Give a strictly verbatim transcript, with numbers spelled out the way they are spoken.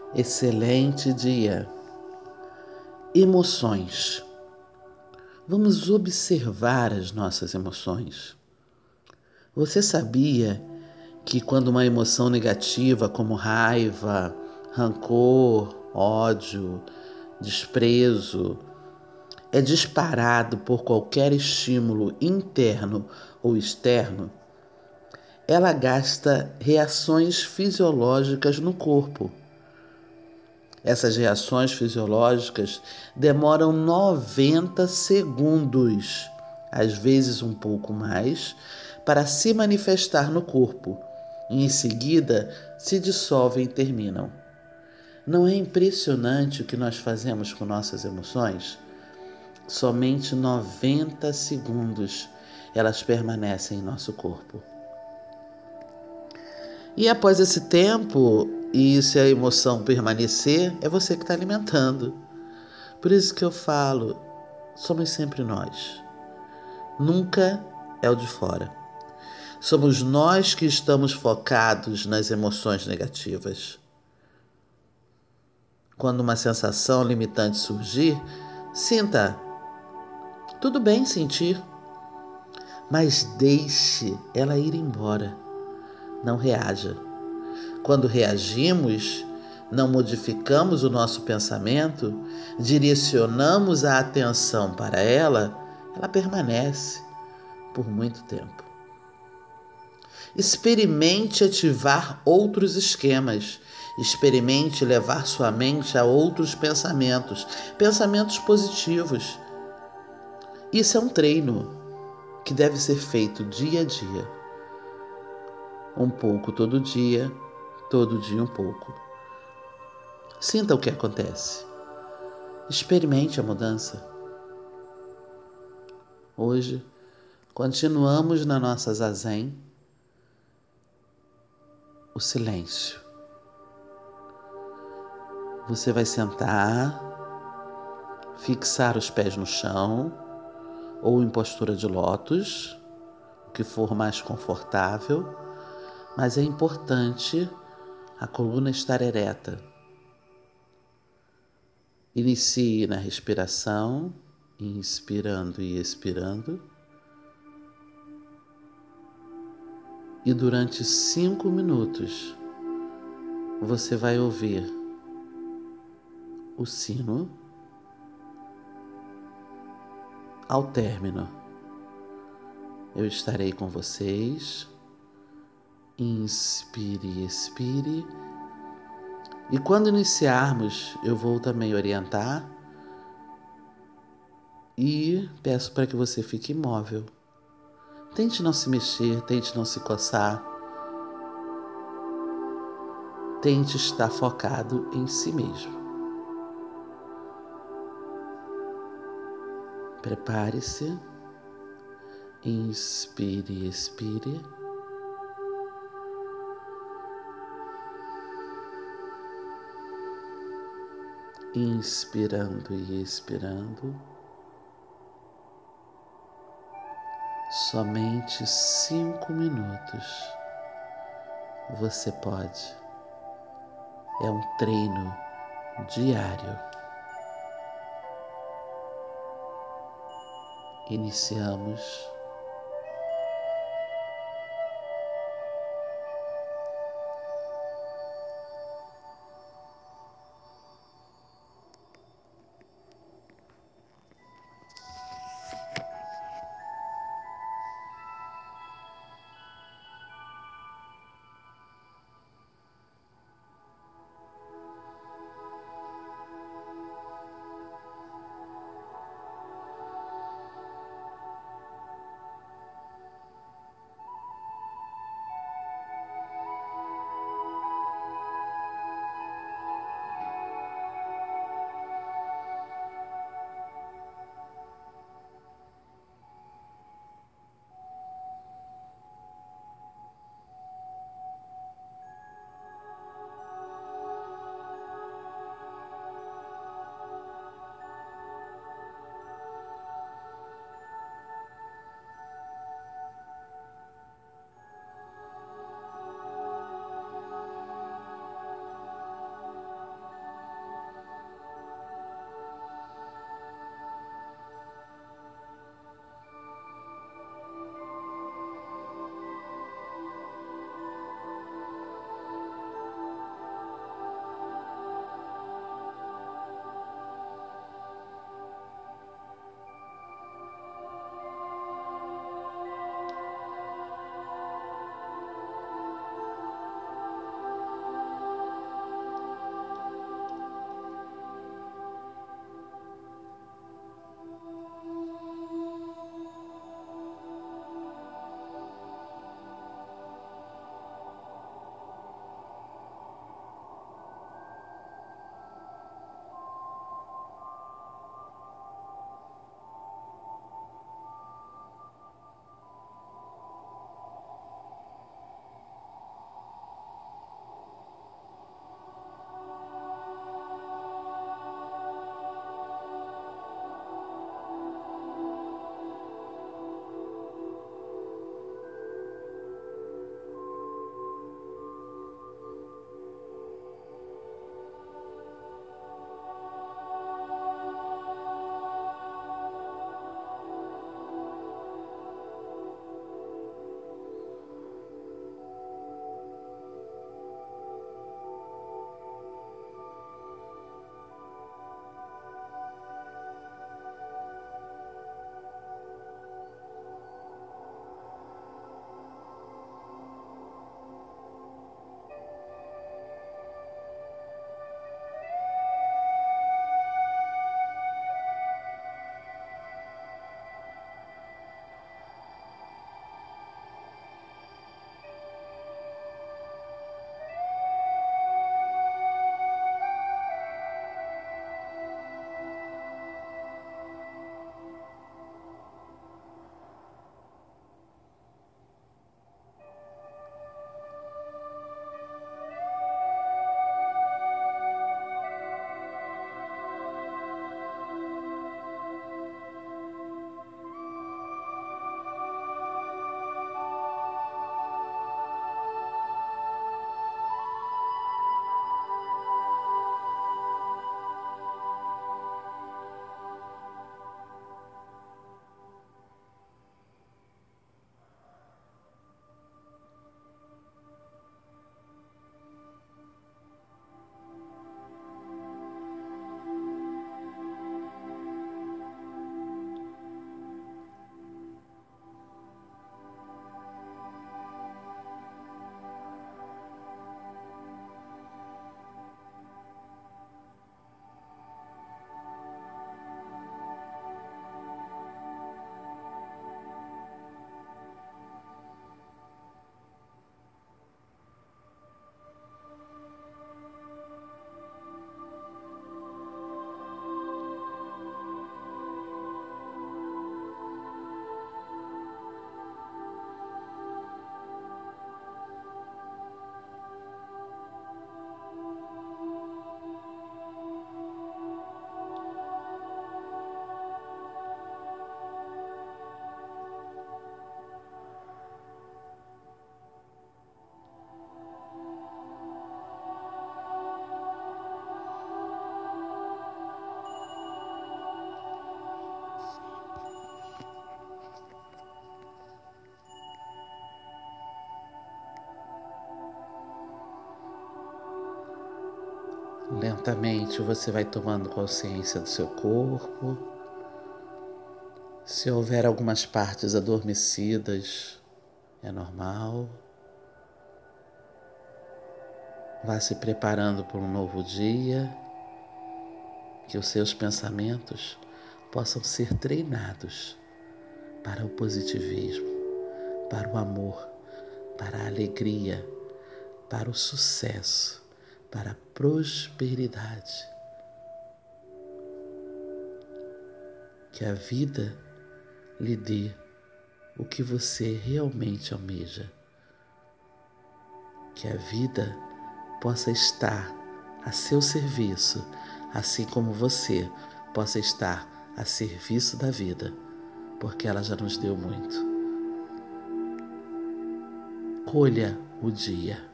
Excelente dia. Emoções. Vamos observar as nossas emoções. Você sabia que quando uma emoção negativa como raiva, rancor, ódio, desprezo é disparado por qualquer estímulo interno ou externo, ela gasta reações fisiológicas no corpo. Essas reações fisiológicas demoram noventa segundos, às vezes um pouco mais, para se manifestar no corpo e em seguida se dissolvem e terminam. Não é impressionante o que nós fazemos com nossas emoções? Somente noventa segundos elas permanecem em nosso corpo. E após esse tempo, e se a emoção permanecer, é você que está alimentando. Por isso que eu falo, somos sempre nós. Nunca é o de fora. Somos nós que estamos focados nas emoções negativas. Quando uma sensação limitante surgir, sinta. Tudo bem sentir, mas deixe ela ir embora. Não reaja. Quando reagimos, não modificamos o nosso pensamento, direcionamos a atenção para ela, ela permanece por muito tempo. Experimente ativar outros esquemas. Experimente levar sua mente a outros pensamentos, pensamentos positivos. Isso é um treino que deve ser feito dia a dia. Um pouco todo dia, todo dia um pouco. Sinta o que acontece. Experimente a mudança. Hoje, continuamos na nossa zazen, o silêncio. Você vai sentar, fixar os pés no chão ou em postura de lótus, o que for mais confortável, mas é importante a coluna estar ereta. Inicie na respiração, inspirando e expirando. E durante cinco minutos, você vai ouvir o sino. Ao término, eu estarei com vocês. Inspire e expire. E quando iniciarmos, eu vou também orientar e peço para que você fique imóvel. Tente não se mexer, tente não se coçar. Tente estar focado em si mesmo. Prepare-se. Inspire e expire. Inspirando e expirando. Somente cinco minutos. Você pode. É um treino diário. Iniciamos. Lentamente você vai tomando consciência do seu corpo. Se houver algumas partes adormecidas, é normal. Vá se preparando para um novo dia, que os seus pensamentos possam ser treinados para o positivismo, para o amor, para a alegria, para o sucesso, para a prosperidade. Que a vida lhe dê o que você realmente almeja. Que a vida possa estar a seu serviço, assim como você possa estar a serviço da vida, porque ela já nos deu muito. Colha o dia.